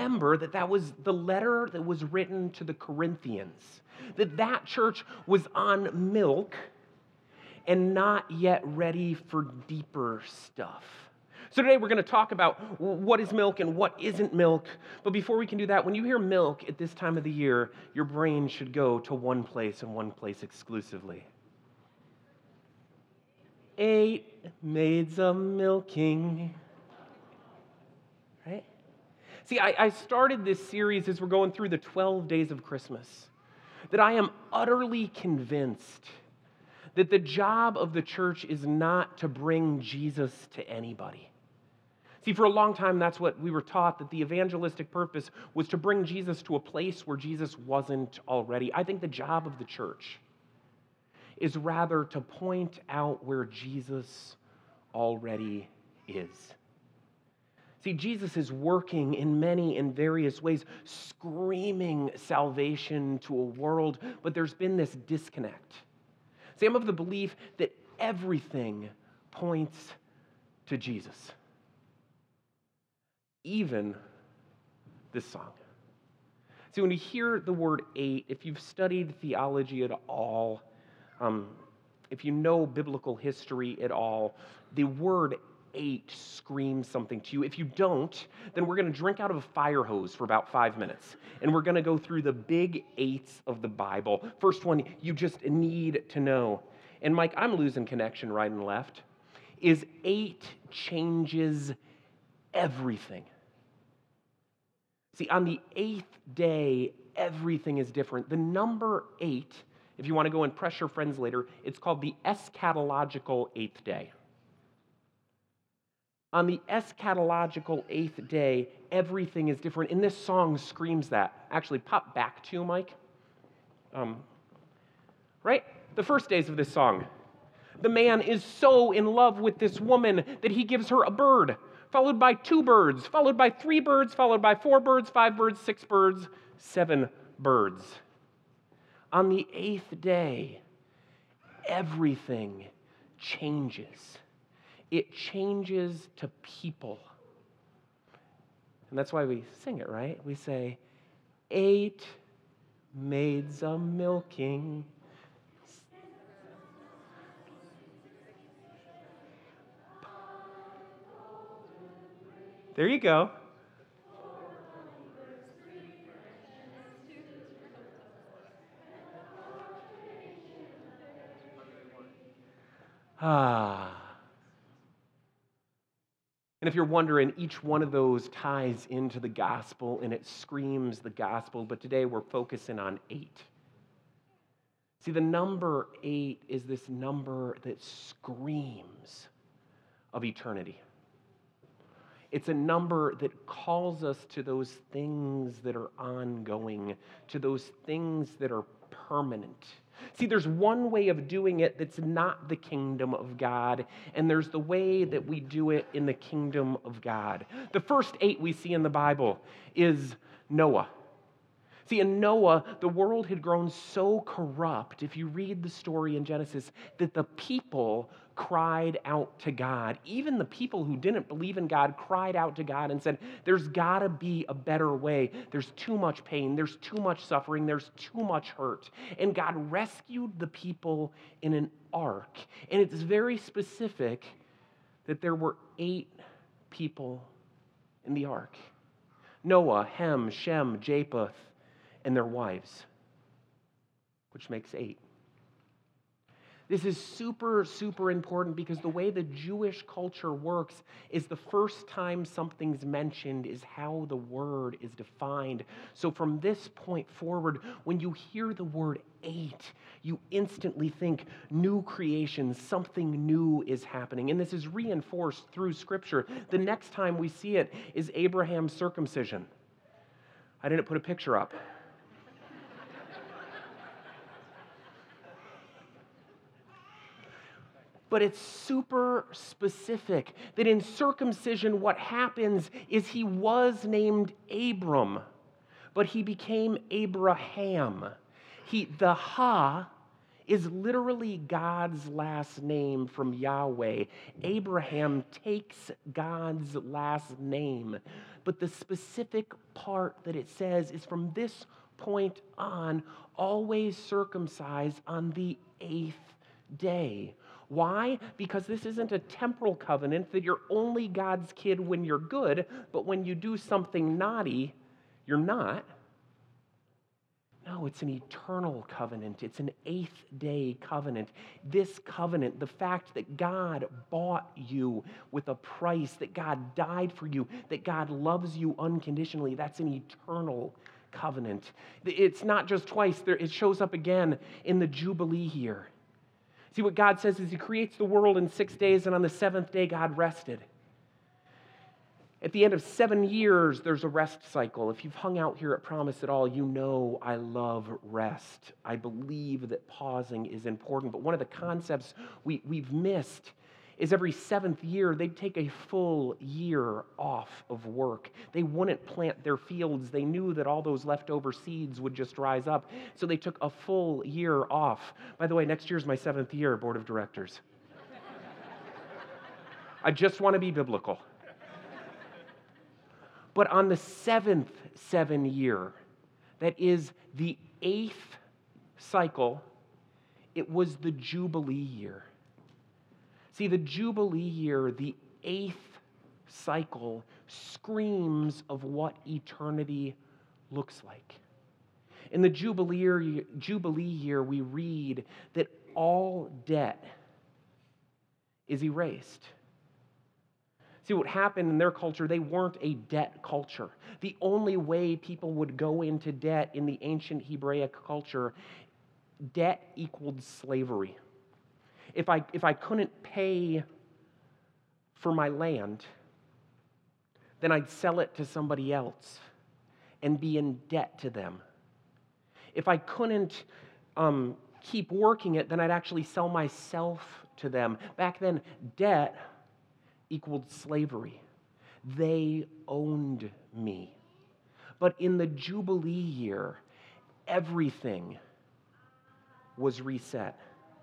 remember that that was the letter that was written to the Corinthians, that church was on milk and not yet ready for deeper stuff. So today we're going to talk about what is milk and what isn't milk. But before we can do that, when you hear milk at this time of the year, your brain should go to one place and one place exclusively. 8 maids a milking. Right? See, I started this series as we're going through the 12 days of Christmas, that I am utterly convinced that the job of the church is not to bring Jesus to anybody. See, for a long time, that's what we were taught, that the evangelistic purpose was to bring Jesus to a place where Jesus wasn't already. I think the job of the church is rather to point out where Jesus already is. See, Jesus is working in many and various ways, screaming salvation to a world, but there's been this disconnect. See, I'm of the belief that everything points to Jesus. Even this song. See, when you hear the word 8, if you've studied theology at all, if you know biblical history at all, the word 8 screams something to you. If you don't, then we're going to drink out of a fire hose for about 5 minutes. And we're going to go through the big 8s of the Bible. First one, you just need to know. And Mike, I'm losing connection right and left. Is 8 changes everything. See, on the 8th day, everything is different. The number 8, if you want to go and press your friends later, it's called the eschatological 8th day. On the eschatological 8th day, everything is different. And this song screams that. Actually, pop back to Mike. Right? The first days of this song. The man is so in love with this woman that he gives her a bird, followed by 2 birds, followed by 3 birds, followed by 4 birds, 5 birds, 6 birds, 7 birds. On the 8th day, everything changes. It changes to people. And that's why we sing it, right? We say, 8 maids a milking. There you go. And if you're wondering, each one of those ties into the gospel and it screams the gospel, but today we're focusing on 8. See, the number 8 is this number that screams of eternity. It's a number that calls us to those things that are ongoing, to those things that are permanent. See, there's one way of doing it that's not the kingdom of God, and there's the way that we do it in the kingdom of God. The first 8 we see in the Bible is Noah. See, in Noah, the world had grown so corrupt, if you read the story in Genesis, that the people cried out to God. Even the people who didn't believe in God cried out to God and said, there's got to be a better way. There's too much pain. There's too much suffering. There's too much hurt. And God rescued the people in an ark. And it's very specific that there were 8 people in the ark. Noah, Ham, Shem, Japheth, and their wives, which makes 8. This is super, super important because the way the Jewish culture works is the first time something's mentioned is how the word is defined. So from this point forward, when you hear the word 8, you instantly think new creation, something new is happening. And this is reinforced through Scripture. The next time we see it is Abraham's circumcision. I didn't put a picture up. But it's super specific that in circumcision, what happens is he was named Abram, but he became Abraham. The Ha is literally God's last name from Yahweh. Abraham takes God's last name, but the specific part that it says is from this point on, always circumcised on the 8th day. Why? Because this isn't a temporal covenant that you're only God's kid when you're good, but when you do something naughty, you're not. No, it's an eternal covenant. It's an 8th day covenant. This covenant, the fact that God bought you with a price, that God died for you, that God loves you unconditionally, that's an eternal covenant. It's not just twice. It shows up again in the Jubilee year. See, what God says is He creates the world in 6 days, and on the 7th day, God rested. At the end of 7 years, there's a rest cycle. If you've hung out here at Promise at all, you know I love rest. I believe that pausing is important. But one of the concepts we've missed is every 7th year, they'd take a full year off of work. They wouldn't plant their fields. They knew that all those leftover seeds would just rise up. So they took a full year off. By the way, next year's my 7th year, Board of Directors. I just want to be biblical. But on the 7th 7 year, that is the 8th cycle, it was the Jubilee year. See, the Jubilee year, the 8th cycle, screams of what eternity looks like. In the Jubilee year, we read that all debt is erased. See, what happened in their culture, they weren't a debt culture. The only way people would go into debt in the ancient Hebraic culture, debt equaled slavery. If I couldn't pay for my land, then I'd sell it to somebody else and be in debt to them. If I couldn't keep working it, then I'd actually sell myself to them. Back then, debt equaled slavery. They owned me. But in the Jubilee year, everything was reset.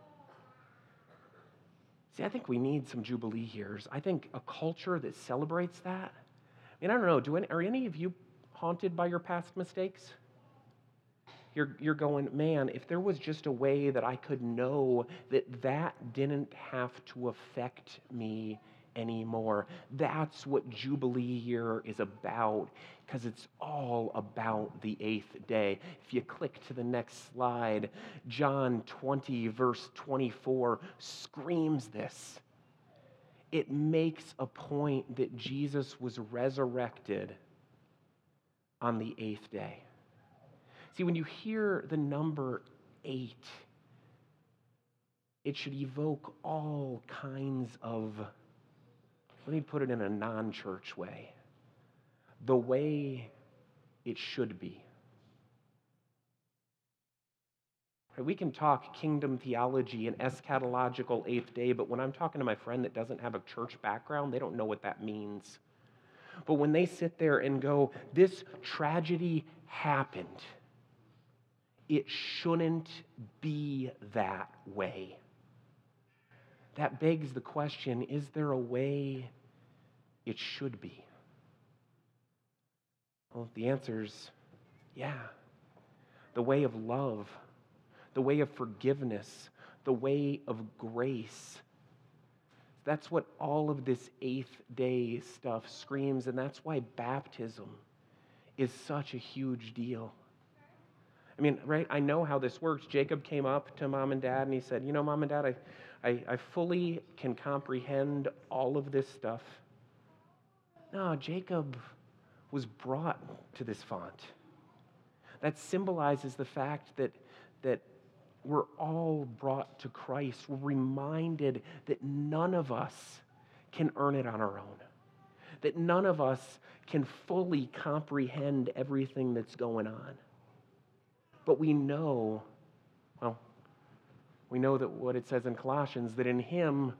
See, I think we need some Jubilee years. I think a culture that celebrates that. I mean, I don't know, are any of you haunted by your past mistakes? You're going, man, if there was just a way that I could know that that didn't have to affect me anymore. That's what Jubilee year is about, because it's all about the 8th day. If you click to the next slide, John 20, verse 24 screams this. It makes a point that Jesus was resurrected on the 8th day. See, when you hear the number 8, it should evoke all kinds of, let me put it in a non-church way, the way it should be. We can talk kingdom theology and eschatological 8th day, but when I'm talking to my friend that doesn't have a church background, they don't know what that means. But when they sit there and go, this tragedy happened, it shouldn't be that way. That begs the question, is there a way it should be? Well, the answer is yeah. The way of love, the way of forgiveness, the way of grace. That's what all of this 8th day stuff screams, and that's why baptism is such a huge deal. I mean, right, I know how this works. Jacob came up to mom and dad and he said, Mom and Dad, I fully can comprehend all of this stuff. No, Jacob was brought to this font. That symbolizes the fact that we're all brought to Christ. We're reminded that none of us can earn it on our own, that none of us can fully comprehend everything that's going on. But we know that what it says in Colossians, that in Him,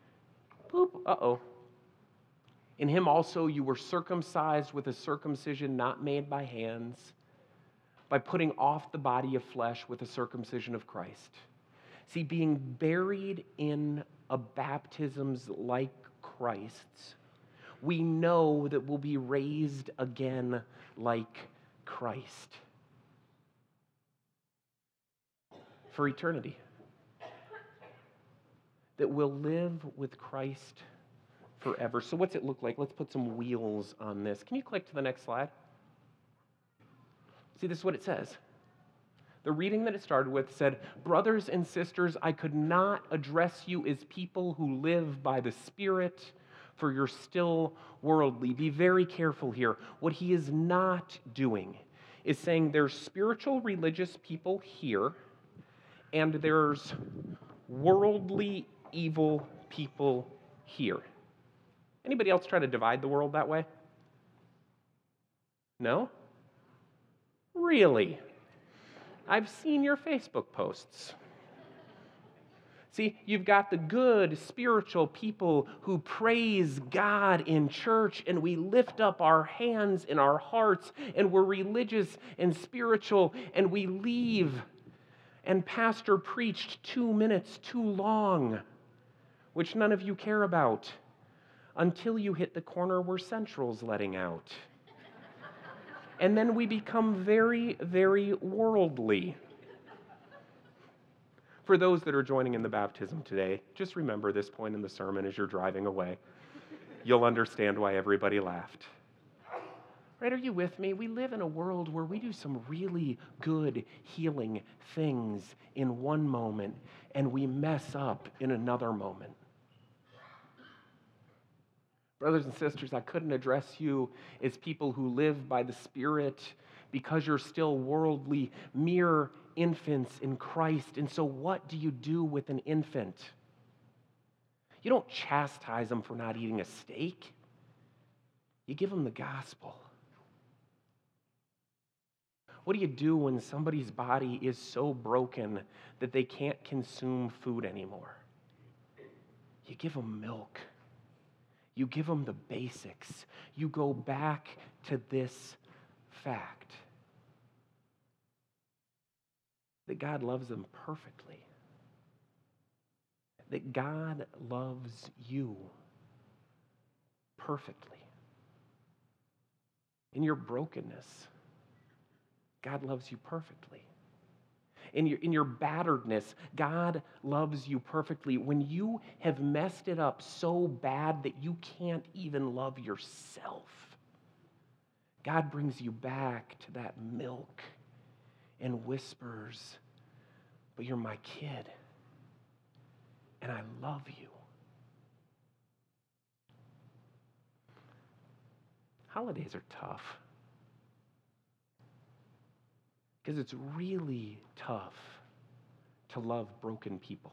in Him also you were circumcised with a circumcision not made by hands, by putting off the body of flesh with the circumcision of Christ. See, being buried in a baptisms like Christ's, we know that we'll be raised again like Christ for eternity. That we'll live with Christ forever. So what's it look like? Let's put some wheels on this. Can you click to the next slide? See, this is what it says. The reading that it started with said, "Brothers and sisters, I could not address you as people who live by the Spirit, for you're still worldly." Be very careful here. What he is not doing is saying there's spiritual religious people here, and there's worldly evil people here. Anybody else try to divide the world that way? No? Really? I've seen your Facebook posts. See, you've got the good spiritual people who praise God in church, and we lift up our hands in our hearts, and we're religious and spiritual, and we leave, and pastor preached 2 minutes too long, which none of you care about, until you hit the corner where Central's letting out. And then we become very, very worldly. For those that are joining in the baptism today, just remember this point in the sermon as you're driving away. You'll understand why everybody laughed. Right, are you with me? We live in a world where we do some really good healing things in one moment, and we mess up in another moment. Brothers and sisters, I couldn't address you as people who live by the Spirit because you're still worldly, mere infants in Christ. And so what do you do with an infant? You don't chastise them for not eating a steak. You give them the gospel. What do you do when somebody's body is so broken that they can't consume food anymore? You give them milk. You give them the basics. You go back to this fact that God loves them perfectly. That God loves you perfectly. In your brokenness, God loves you perfectly. In your batteredness, God loves you perfectly. When you have messed it up so bad that you can't even love yourself, God brings you back to that milk and whispers, "But you're my kid, and I love you." Holidays are tough. Because it's really tough to love broken people,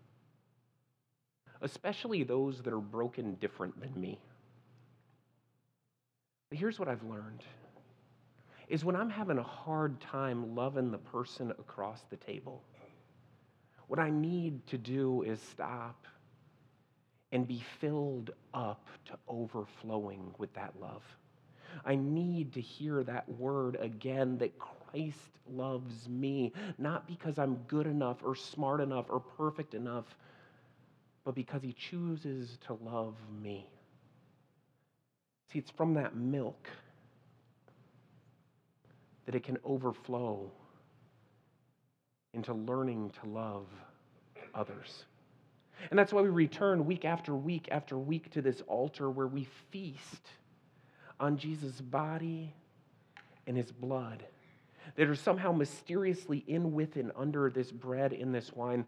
especially those that are broken different than me. But here's what I've learned, is when I'm having a hard time loving the person across the table, what I need to do is stop and be filled up to overflowing with that love. I need to hear that word again, that Christ loves me, not because I'm good enough or smart enough or perfect enough, but because he chooses to love me. See, it's from that milk that it can overflow into learning to love others. And that's why we return week after week after week to this altar where we feast on Jesus' body and his blood that are somehow mysteriously in, with, and under this bread and this wine.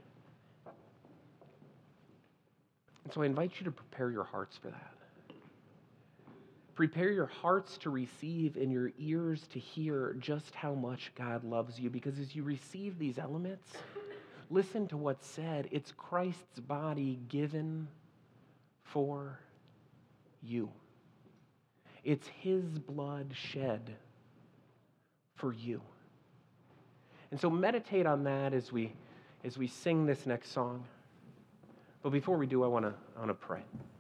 And so I invite you to prepare your hearts for that. Prepare your hearts to receive and your ears to hear just how much God loves you. Because as you receive these elements, listen to what's said. It's Christ's body given for you. It's his blood shed for you. And so meditate on that as we sing this next song. But before we do, I want to pray.